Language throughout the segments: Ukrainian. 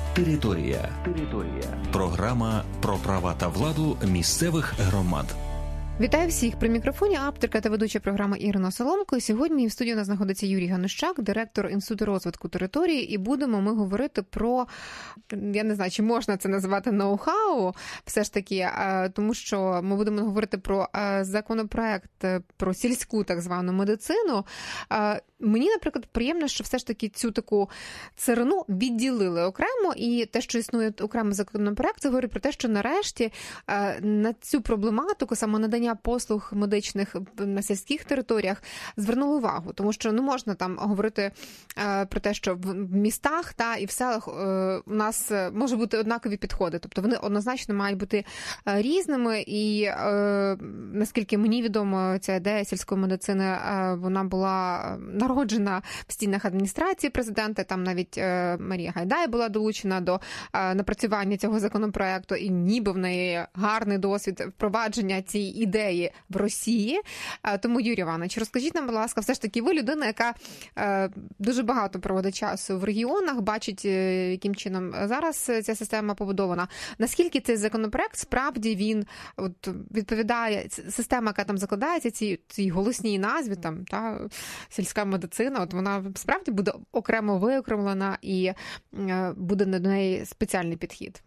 Територія. Програма про права та владу місцевих громад. Вітаю всіх! При мікрофоні авторка та ведуча програми Ірина Соломко. Сьогодні в студії у нас знаходиться Юрій Ганущак, директор Інституту розвитку території. І будемо ми говорити про, я не знаю, чи можна це називати ноу-хау, все ж таки, тому що ми будемо говорити про законопроект про сільську так звану медицину. Мені, наприклад, приємно, що все ж таки цю таку царину відділили окремо, і те, що існує окремий законопроект, це говорить про те, що нарешті на цю проблематику саме надання послуг медичних на сільських територіях звернули увагу. Тому що не можна там говорити про те, що в містах та і в селах у нас може бути однакові підходи. Тобто вони однозначно мають бути різними. І наскільки мені відомо, ця ідея сільської медицини, вона була народжена в стінах адміністрації президента. Там навіть Марія Гайдай була долучена до напрацювання цього законопроекту. І ніби в неї гарний досвід впровадження цієї ідеї в Росії. Тому, Юрій Іванович, розкажіть нам, будь ласка, все ж таки ви людина, яка дуже багато проводить часу в регіонах, бачить, яким чином зараз ця система побудована. Наскільки цей законопроект, справді він відповідає, система, яка там закладається, цій голосній назві, там, та, сільська медицина, вона справді буде окремо виокремлена і буде до неї спеціальний підхід?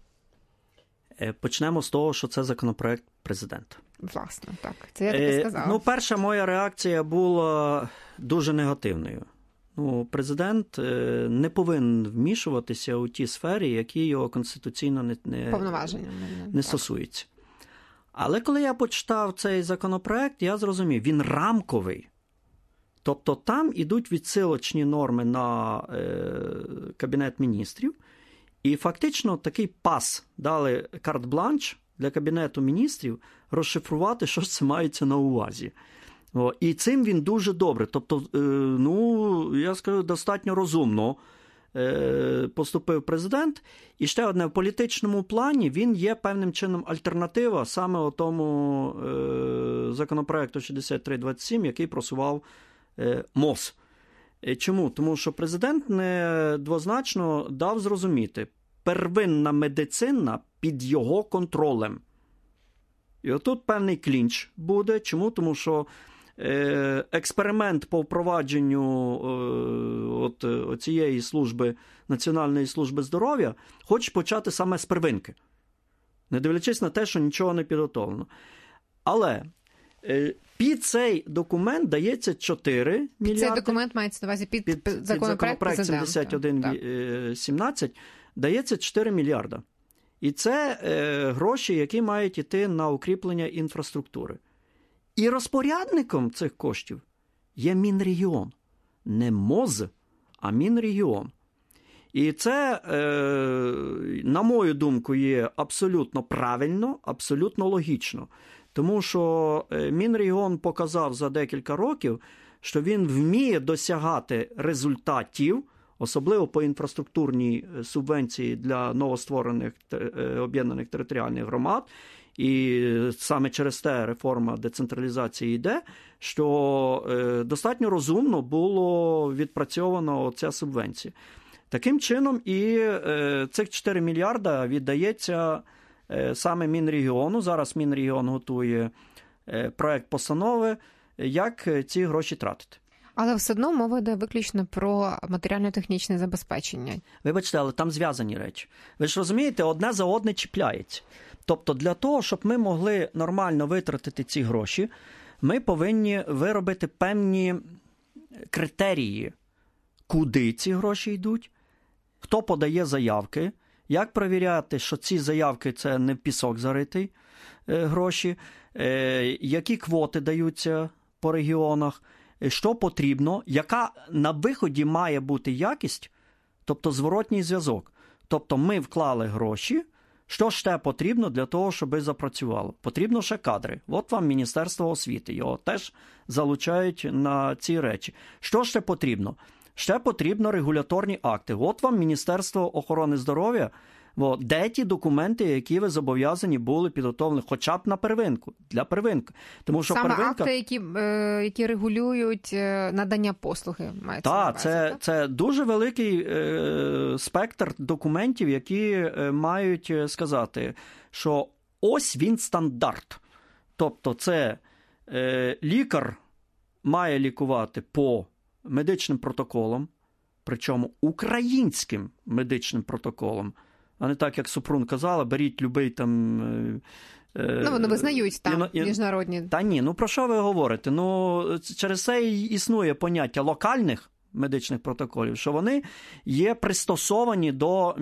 Почнемо з того, що це законопроект президента. Власне, так. Це я так і сказала. Перша моя реакція була дуже негативною. Президент не повинен вмішуватися у ті сфери, які його конституційно не стосуються. Але коли я почитав цей законопроект, я зрозумів, він рамковий. Тобто там ідуть відсилочні норми на Кабінет міністрів, і фактично такий пас дали карт-бланш для Кабінету міністрів розшифрувати, що ж це мається на увазі. І цим він дуже добре. Тобто, я скажу, достатньо розумно поступив президент. І ще одне, в політичному плані він є певним чином альтернатива саме тому законопроекту 6327, який просував МОЗ. Чому? Тому що президент недвозначно дав зрозуміти, первинна медицина під його контролем. І отут певний клінч буде. Чому? Тому що експеримент по впровадженню цієї служби, Національної служби здоров'я, хоче почати саме з первинки. Не дивлячись на те, що нічого не підготовлено. Але під цей документ дається 4 мільярди. Під цей документ мається на увазі під законопроект 7117 дається 4 мільярда. І це гроші, які мають йти на укріплення інфраструктури. І розпорядником цих коштів є Мінрегіон. Не МОЗ, а Мінрегіон. І це, на мою думку, є абсолютно правильно, абсолютно логічно. Тому що Мінрегіон показав за декілька років, що він вміє досягати результатів, особливо по інфраструктурній субвенції для новостворених об'єднаних територіальних громад. І саме через те реформа децентралізації йде, що достатньо розумно було відпрацьовано ця субвенція. Таким чином і цих 4 мільярда віддається саме Мінрегіону. Зараз Мінрегіон готує проект постанови, як ці гроші тратити. Але все одно мова йде виключно про матеріально-технічне забезпечення. Вибачте, але там зв'язані речі. Ви ж розумієте, одне за одне чіпляється. Тобто для того, щоб ми могли нормально витратити ці гроші, ми повинні виробити певні критерії, куди ці гроші йдуть, хто подає заявки, як перевіряти, що ці заявки – це не в пісок заритий гроші, які квоти даються по регіонах, що потрібно, яка на виході має бути якість, тобто зворотній зв'язок. Тобто ми вклали гроші, що ще потрібно для того, щоб запрацювало? Потрібно ще кадри. От вам Міністерство освіти, його теж залучають на ці речі. Що ще потрібно? Ще потрібно регуляторні акти. От вам Міністерство охорони здоров'я, де ті документи, які ви зобов'язані були підготовлені, хоча б на первинку, для первинки. Тому що саме первинка... акти, які регулюють надання послуги, мається на увазі. Це дуже великий спектр документів, які мають сказати, що ось він стандарт. Тобто це лікар має лікувати по медичним протоколам, причому українським медичним протоколам, а не так, як Супрун казала, беріть любий там... вони визнають там міжнародні. Та ні, про що ви говорите? Через це і існує поняття локальних медичних протоколів, що вони є пристосовані до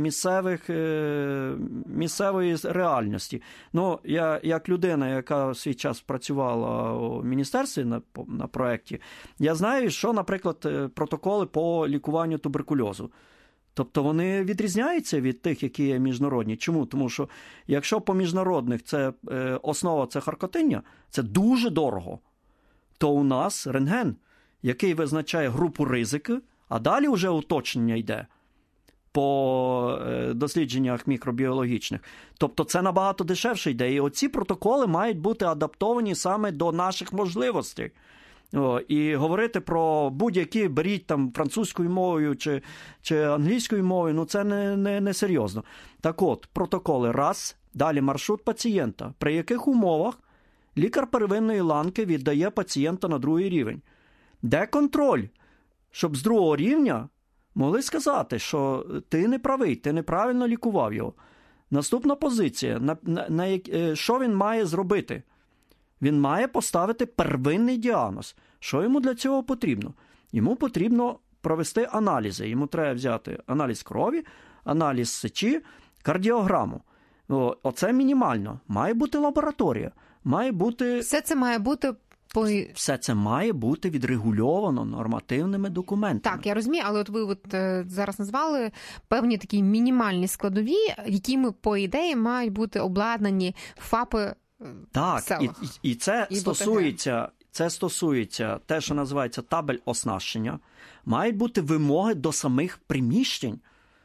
місцевої реальності. Я як людина, яка в свій час працювала у міністерстві на проєкті, я знаю, що, наприклад, протоколи по лікуванню туберкульозу. Тобто вони відрізняються від тих, які є міжнародні. Чому? Тому що якщо по міжнародних це основа це харкотиння, це дуже дорого, то у нас рентген, який визначає групу ризики, а далі вже уточнення йде по дослідженнях мікробіологічних. Тобто це набагато дешевше йде. І оці протоколи мають бути адаптовані саме до наших можливостей. І говорити про будь-які, беріть там французькою мовою чи англійською мовою, це не серйозно. Так от, протоколи раз, далі маршрут пацієнта, при яких умовах лікар первинної ланки віддає пацієнта на другий рівень. Де контроль? Щоб з другого рівня могли сказати, що ти не правий, ти неправильно лікував його. Наступна позиція. Що він має зробити? Він має поставити первинний діагноз. Що йому для цього потрібно? Йому потрібно провести аналізи. Йому треба взяти аналіз крові, аналіз сечі, кардіограму. Оце мінімально. Має бути лабораторія. Має бути... Все це має бути відрегульовано нормативними документами. Так, я розумію, але ви зараз назвали певні такі мінімальні складові, якими, по ідеї, мають бути обладнані ФАПи в селах. І це стосується те, що називається табель оснащення. Мають бути вимоги до самих приміщень.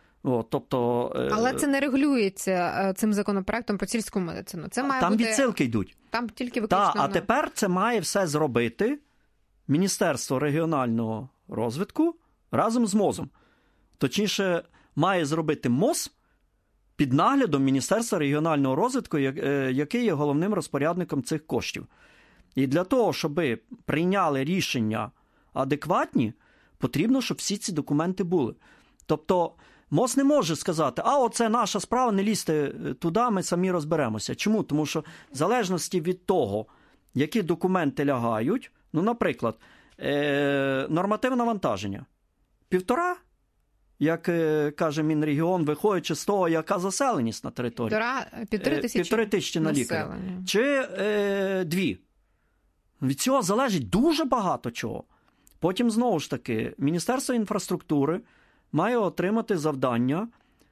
Але це не регулюється цим законопроектом про сільську медицину. Це має там бути... відсилки йдуть. Там тільки виключно... А тепер це має все зробити Міністерство регіонального розвитку разом з МОЗом. Точніше, має зробити МОЗ під наглядом Міністерства регіонального розвитку, який є головним розпорядником цих коштів. І для того, щоб прийняли рішення адекватні, потрібно, щоб всі ці документи були. Тобто, МОЗ не може сказати, оце наша справа, не лізьте туди, ми самі розберемося. Чому? Тому що в залежності від того, які документи лягають, наприклад, нормативне навантаження. 1,5, як каже Мінрегіон, виходячи з того, яка заселеність на території. 1,5 тисячі на лікаря. Чи 2. Від цього залежить дуже багато чого. Потім, знову ж таки, Міністерство інфраструктури має отримати завдання,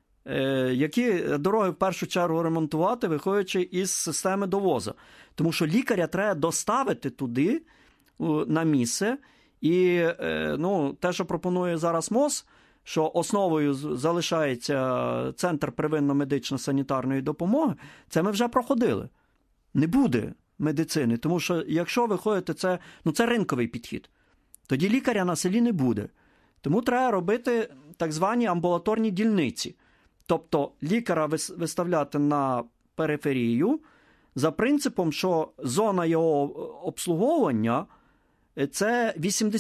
які дороги в першу чергу ремонтувати, виходячи із системи довозу. Тому що лікаря треба доставити туди, на місце. І те, що пропонує зараз МОЗ, що основою залишається Центр первинно-медично-санітарної допомоги, це ми вже проходили. Не буде медицини, тому що якщо ви ходите, це ринковий підхід. Тоді лікаря на селі не буде. Тому треба робити так звані амбулаторні дільниці. Тобто лікаря виставляти на периферію за принципом, що зона його обслуговування – це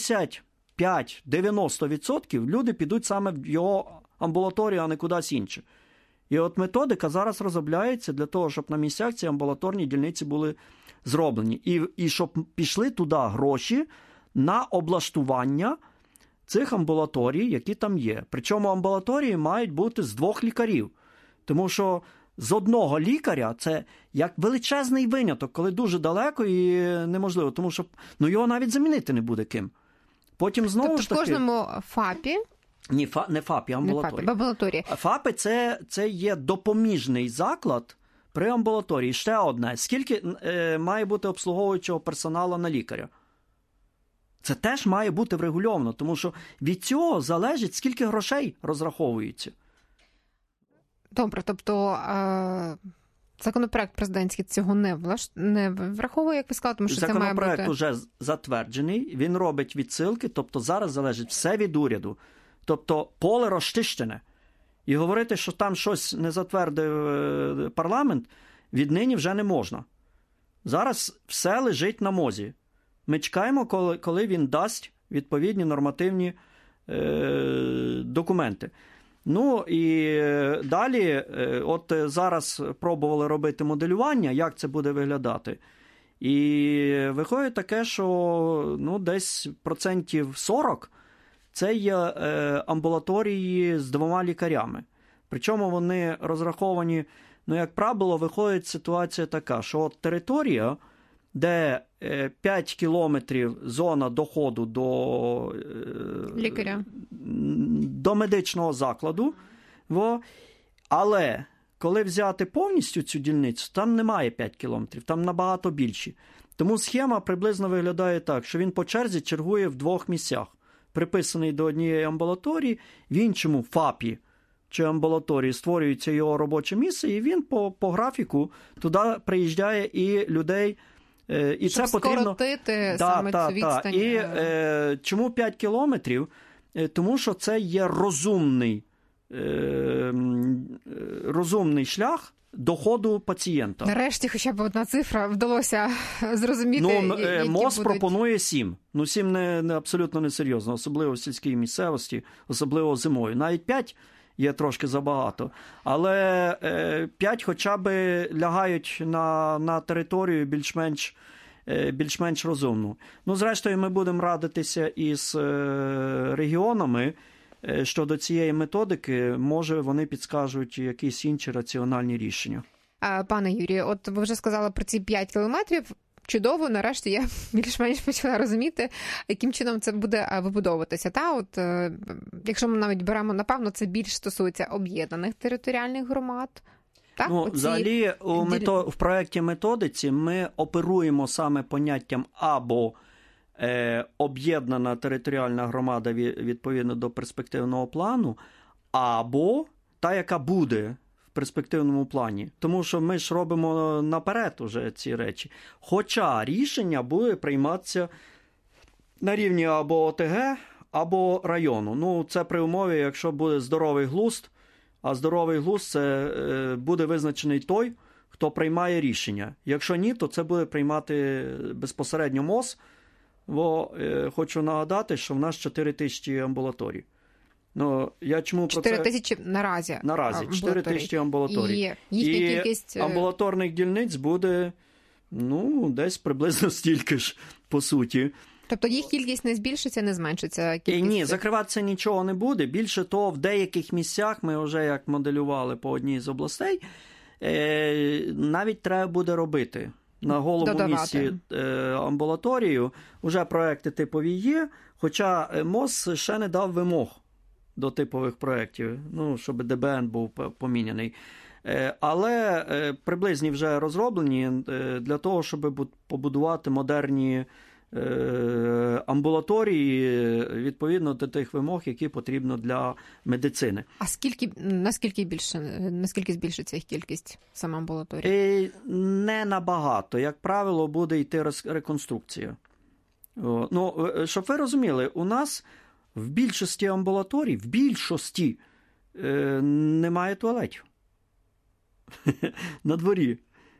85-90% люди підуть саме в його амбулаторію, а не кудись інше. І от методика зараз розробляється для того, щоб на місцях ці амбулаторні дільниці були зроблені. І щоб пішли туди гроші на облаштування цих амбулаторій, які там є. Причому амбулаторії мають бути з 2 лікарів. Тому що з одного лікаря це як величезний виняток, коли дуже далеко і неможливо. Тому що його навіть замінити не буде ким. Потім знову ж таки... в кожному ФАПі... Ні, не ФАПі, а амбулаторії. ФАПи це є допоміжний заклад при амбулаторії. Ще одне. Скільки має бути обслуговуючого персоналу на лікаря? Це теж має бути врегульовано, тому що від цього залежить, скільки грошей розраховується. Добре, тобто законопроект президентський цього не враховує, як ви сказали, тому що це має бути... Законопроект вже затверджений, він робить відсилки, тобто зараз залежить все від уряду. Тобто поле розчищене. І говорити, що там щось не затвердив парламент, віднині вже не можна. Зараз все лежить на МОЗі. Ми чекаємо, коли він дасть відповідні нормативні документи. Ну і далі, от зараз пробували робити моделювання, як це буде виглядати. І виходить таке, що десь 40% це є амбулаторії з 2 лікарями. Причому вони розраховані, як правило, виходить ситуація така, що от територія, де 5 кілометрів зона доходу до лікаря, до медичного закладу, але коли взяти повністю цю дільницю, там немає 5 кілометрів, там набагато більші. Тому схема приблизно виглядає так, що він по черзі чергує в 2 місцях. Приписаний до однієї амбулаторії, в іншому ФАПі чи амбулаторії створюється його робоче місце, і він по графіку туди приїжджає і людей. І щоб це потрібно скоротити саме цю відстань. І чому 5 кілометрів? Тому що це є розумний шлях доходу пацієнта. Нарешті хоча б одна цифра вдалося зрозуміти, які МОЗ будуть... пропонує 7. 7 абсолютно несерйозно, особливо в сільській місцевості, особливо зимою. Навіть 5 є трошки забагато. Але 5 хоча б лягають на територію більш-менш розумну. Зрештою, ми будемо радитися із регіонами щодо цієї методики. Може, вони підскажуть якісь інші раціональні рішення. Пане Юрію, от ви вже сказали про ці 5 кілометрів. Чудово, нарешті я більш-менш почала розуміти, яким чином це буде вибудовуватися. Якщо ми навіть беремо, напевно, це більш стосується об'єднаних територіальних громад. Так? Взагалі, в проєкті методиці ми оперуємо саме поняттям або об'єднана територіальна громада відповідно до перспективного плану, або та, яка буде в перспективному плані. Тому що ми ж робимо наперед уже ці речі. Хоча рішення буде прийматися на рівні або ОТГ, або району. Це при умові, якщо буде здоровий глузд, а здоровий глузд – це буде визначений той, хто приймає рішення. Якщо ні, то це буде приймати безпосередньо МОЗ. Хочу нагадати, що в нас 4 тисячі амбулаторій. 4 тисячі наразі. Наразі 4 тисячі амбулаторій. І кількість... амбулаторних дільниць буде десь приблизно стільки ж, по суті. Тобто їх кількість не збільшиться, не зменшиться? Ні, закриватися нічого не буде. Більше того, в деяких місцях, ми вже як моделювали по одній з областей, навіть треба буде робити. На голову місці амбулаторію. Уже проекти типові є, хоча МОЗ ще не дав вимог до типових проєктів, щоб ДБН був поміняний. Але приблизні вже розроблені для того, щоб побудувати модерні амбулаторії відповідно до тих вимог, які потрібно для медицини. А наскільки збільшиться їх кількість саме амбулаторій? Не набагато. Як правило, буде йти реконструкція. Щоб ви розуміли, у нас в більшості амбулаторій, немає туалетів. На дворі.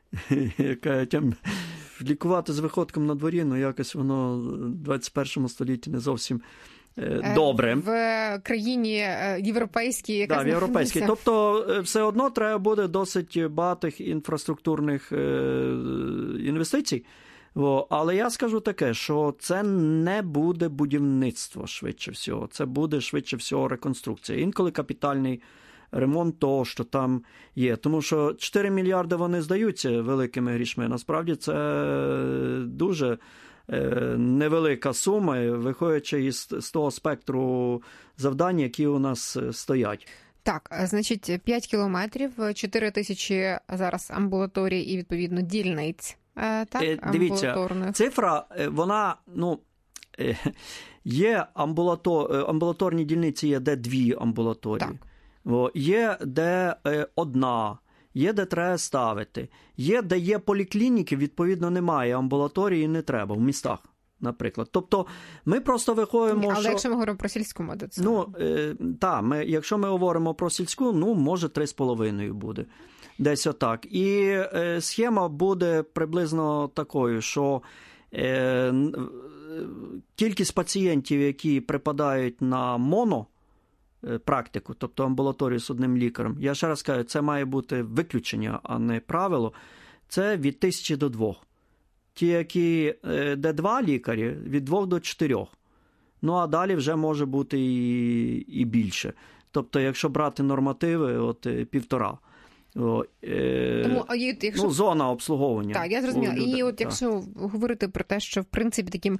Лікувати з виходком на дворі, якось воно в 21 столітті не зовсім добре. В країні європейській, яка в європейській. Тобто, все одно треба буде досить багатих інфраструктурних інвестицій. Але я скажу таке, що це не буде будівництво, швидше всього. Це буде, швидше всього, реконструкція. Інколи капітальний ремонт того, що там є. Тому що 4 мільярди вони здаються великими грішми. Насправді це дуже невелика сума, виходячи із того спектру завдань, які у нас стоять. Так, значить, 5 кілометрів, 4 тисячі зараз амбулаторій і, відповідно, дільниць. Дивіться, цифра, вона, є амбулаторні дільниці, є де 2 амбулаторії. Так. Є де 1, є де треба ставити. Є де є поліклініки, відповідно, немає амбулаторії, не треба в містах. наприклад. Тобто ми просто виходимо, але якщо ми говоримо про сільську медицину? Якщо ми говоримо про сільську, може 3,5 буде. Десь отак. І схема буде приблизно такою, що кількість пацієнтів, які припадають на монопрактику, тобто амбулаторію з одним лікарем, я ще раз кажу, це має бути виключення, а не правило, це від 1000 до 2. Ті, які, де 2 лікарі, від 2 до 4. А далі вже може бути і більше. Тобто, якщо брати нормативи, 1,5. Зона обслуговування. Так, я зрозуміла. І якщо говорити про те, що в принципі таким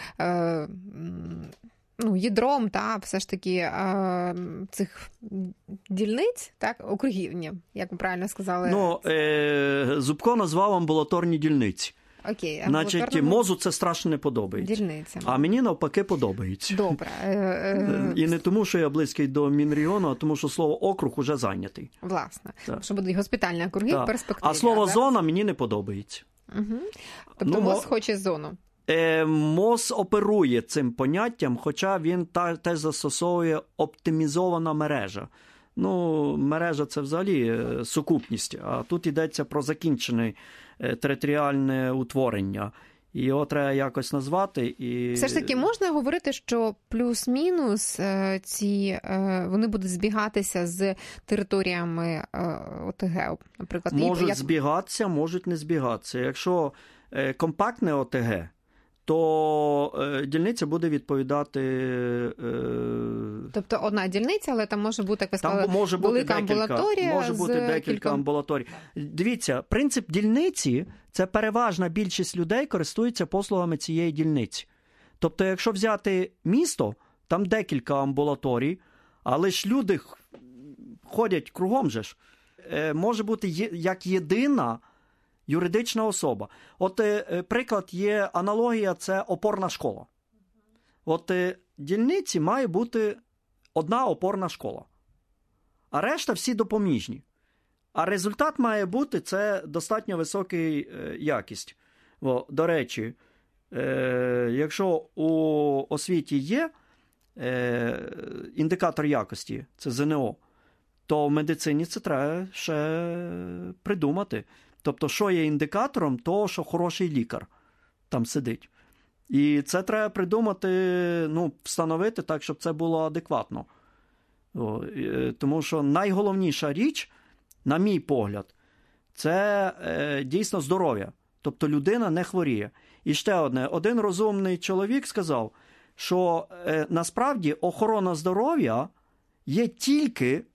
ядром, все ж таки цих дільниць, округів, як ви правильно сказали. Зубко назвав амбулаторні дільниці. Окей, значить, МОЗу це страшно не подобається. Дільниця. А мені навпаки подобається. Добре. І не тому, що я близький до Мінрегіону, а тому, що слово округ уже зайнятий. Власне. Що будуть госпітальні округи в перспективі. А слово зона мені не подобається. Угу. Тобто МОЗ хоче зону. МОЗ оперує цим поняттям, хоча він теж застосовує оптимізована мережа. Мережа – це взагалі сукупність, а тут йдеться про закінчене територіальне утворення. І його треба якось назвати. Все ж таки можна говорити, що плюс-мінус вони будуть збігатися з територіями ОТГ, наприклад? Можуть збігатися, можуть не збігатися. Якщо компактне ОТГ, то дільниця буде відповідати... Тобто одна дільниця, але там може бути, як ви сказали, велика амбулаторія. Може бути декілька амбулаторій. Дивіться, принцип дільниці – це переважна більшість людей користуються послугами цієї дільниці. Тобто, якщо взяти місто, там декілька амбулаторій, але ж люди ходять кругом же ж. Може бути як єдина юридична особа. Приклад є, аналогія – це опорна школа. Дільниці має бути одна опорна школа, а решта всі допоміжні. А результат має бути – це достатньо висока якість. До речі, якщо у освіті є індикатор якості, це ЗНО, то в медицині це треба ще придумати. Тобто, що є індикатором того, що хороший лікар там сидить. І це треба придумати, встановити так, щоб це було адекватно. Тому що найголовніша річ, на мій погляд, це дійсно здоров'я. Тобто, людина не хворіє. І ще одне. Один розумний чоловік сказав, що насправді охорона здоров'я є тільки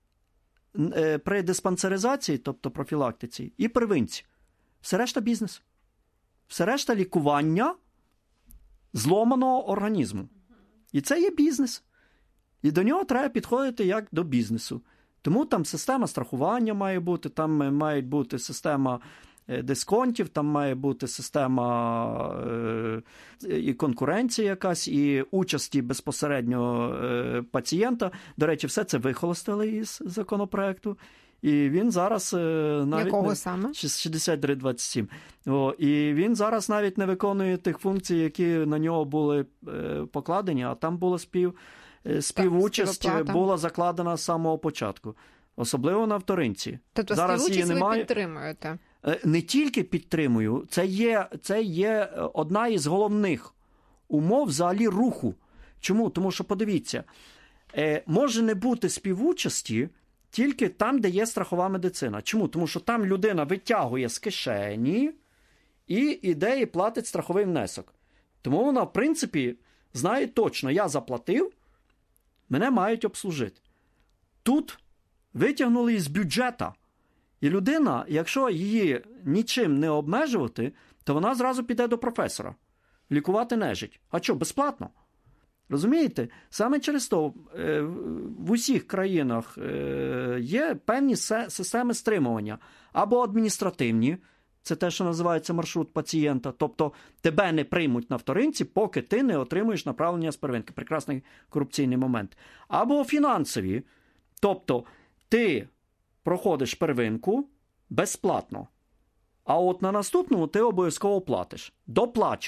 при диспансеризації, тобто профілактиці, і первинці. Все решта бізнес. Все решта лікування зломаного організму. І це є бізнес. І до нього треба підходити як до бізнесу. Тому там система страхування має бути, там має бути система дисконтів, там має бути система і конкуренції якась, і участі безпосередньо пацієнта. До речі, все це вихолостили із законопроекту. І він зараз навіть... Якого саме? 6327. І він зараз навіть не виконує тих функцій, які на нього були покладені, а там було співучасть була закладена з самого початку. Особливо на вторинці. Тобто зараз співучасть ви підтримуєте? Не тільки підтримую, це є одна із головних умов взагалі руху. Чому? Тому що, подивіться, може не бути співучасті тільки там, де є страхова медицина. Чому? Тому що там людина витягує з кишені і іде і платить страховий внесок. Тому вона, в принципі, знає точно, я заплатив, мене мають обслужити. Тут витягнули із бюджета. І людина, якщо її нічим не обмежувати, то вона зразу піде до професора. Лікувати нежить. А що, безплатно? Розумієте? Саме через то в усіх країнах є певні системи стримування. Або адміністративні, це те, що називається маршрут пацієнта. Тобто тебе не приймуть на вторинці, поки ти не отримуєш направлення з первинки. Прекрасний корупційний момент. Або фінансові. Тобто ти проходиш первинку безплатно. А от на наступному ти обов'язково платиш. Доплачуєш.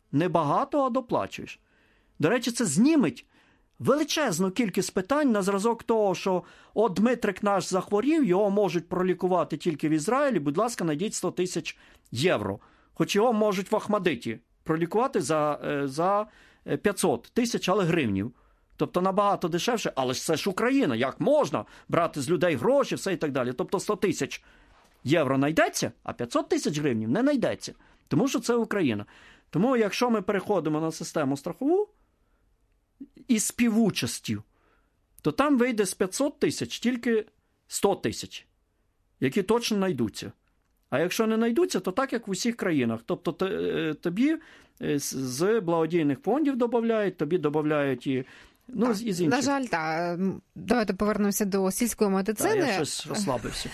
Не багато, а доплачуєш. До речі, це зніметь величезну кількість питань на зразок того, що от Дмитрик наш захворів, його можуть пролікувати тільки в Ізраїлі, будь ласка, найдіть 100 тисяч євро. Хоч його можуть в Ахмадиті пролікувати за 500 тисяч, але гривнів. Тобто набагато дешевше, але ж це ж Україна, як можна брати з людей гроші, все і так далі. Тобто 100 тисяч євро знайдеться, а 500 тисяч гривнів не знайдеться, тому що це Україна. Тому якщо ми переходимо на систему страхову із співучастю, то там вийде з 500 тисяч тільки 100 тисяч, які точно знайдуться. А якщо не знайдуться, то так, як в усіх країнах. Тобто тобі з благодійних фондів додають, тобі додають і з інших. На жаль, так. Давайте повернемося до сільської медицини. Так, я щось розслабився.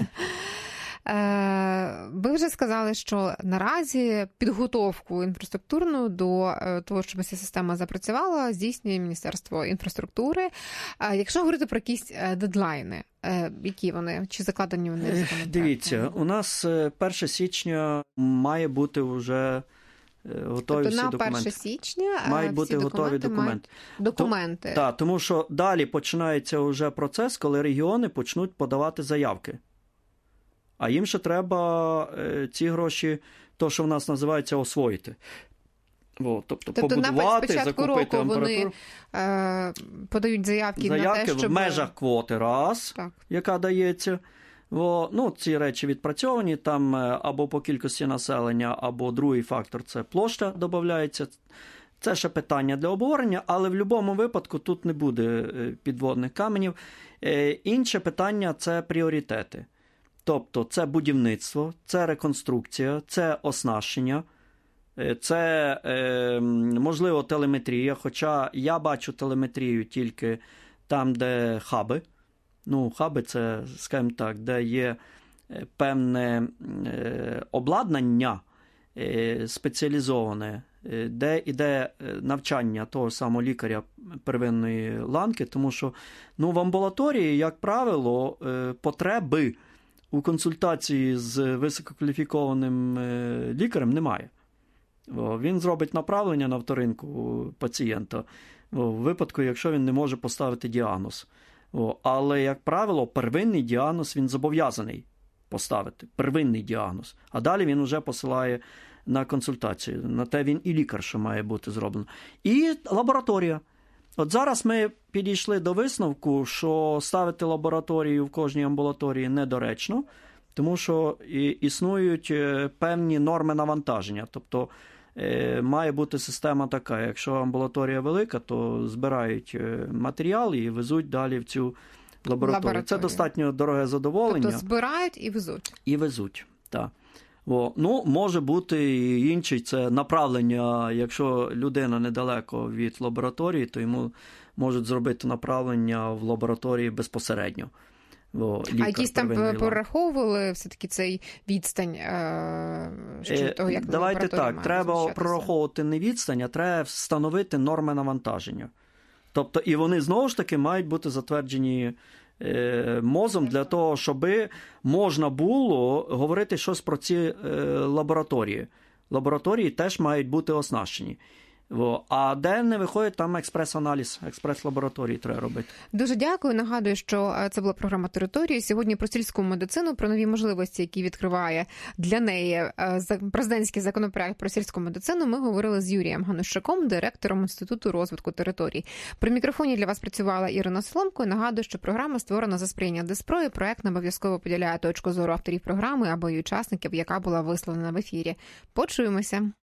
Ви вже сказали, що наразі підготовку інфраструктурну до того, щоб ця система запрацювала, здійснює Міністерство інфраструктури. Якщо говорити про якісь дедлайни, які вони? Чи закладені вони в законопроекті? Дивіться, у нас 1 січня має бути вже готові всі документи. На 1 січня мають бути готові документи. Так, тому що далі починається вже процес, коли регіони почнуть подавати заявки. А їм ще треба ці гроші, то, що в нас називається, освоїти. Тобто побудувати, спочатку року вони подають заявки на те, щоб... в межах квоти раз, яка дається. Ці речі відпрацьовані, там або по кількості населення, або другий фактор – це площа додається. Це ще питання для обговорення, але в будь-якому випадку тут не буде підводних каменів. Інше питання – це пріоритети. Тобто це будівництво, це реконструкція, це оснащення, це, можливо, телеметрія, хоча я бачу телеметрію тільки там, де хаби. Хаби – це, скажімо так, де є певне обладнання спеціалізоване, де йде навчання того самого лікаря первинної ланки, тому що в амбулаторії, як правило, потреби у консультації з висококваліфікованим лікарем немає. Він зробить направлення на вторинку пацієнта в випадку, якщо він не може поставити діагноз. Але, як правило, первинний діагноз він зобов'язаний поставити. Первинний діагноз. А далі він вже посилає на консультацію. На те він і лікар, що має бути зроблено. І лабораторія. От зараз ми підійшли до висновку, що ставити лабораторію в кожній амбулаторії недоречно, тому що існують певні норми навантаження. Тобто має бути система така, якщо амбулаторія велика, то збирають матеріал і везуть далі в цю лабораторію. Це достатньо дороге задоволення. Тобто збирають і везуть? І везуть, так. Може бути і інший, це направлення, якщо людина недалеко від лабораторії, то йому можуть зробити направлення в лабораторії безпосередньо. А якісь там прораховували все-таки цей відстань? Того, як давайте так, треба прораховувати не відстань, а треба встановити норми навантаження. Тобто, і вони знову ж таки мають бути затверджені МОЗом для того, щоб можна було говорити щось про ці лабораторії. Лабораторії теж мають бути оснащені. А де не виходить, там експрес-аналіз, експрес-лабораторії треба робити. Дуже дякую. Нагадую, що це була програма «Території». Сьогодні про сільську медицину, про нові можливості, які відкриває для неї президентський законопроект про сільську медицину, ми говорили з Юрієм Ганущаком, директором Інституту розвитку територій. При мікрофоні для вас працювала Ірина Соломко. Нагадую, що програма створена за сприяння Деспрою. Проект не обов'язково поділяє точку зору авторів програми або її учасників, яка була висловлена в ефірі. Почуємося.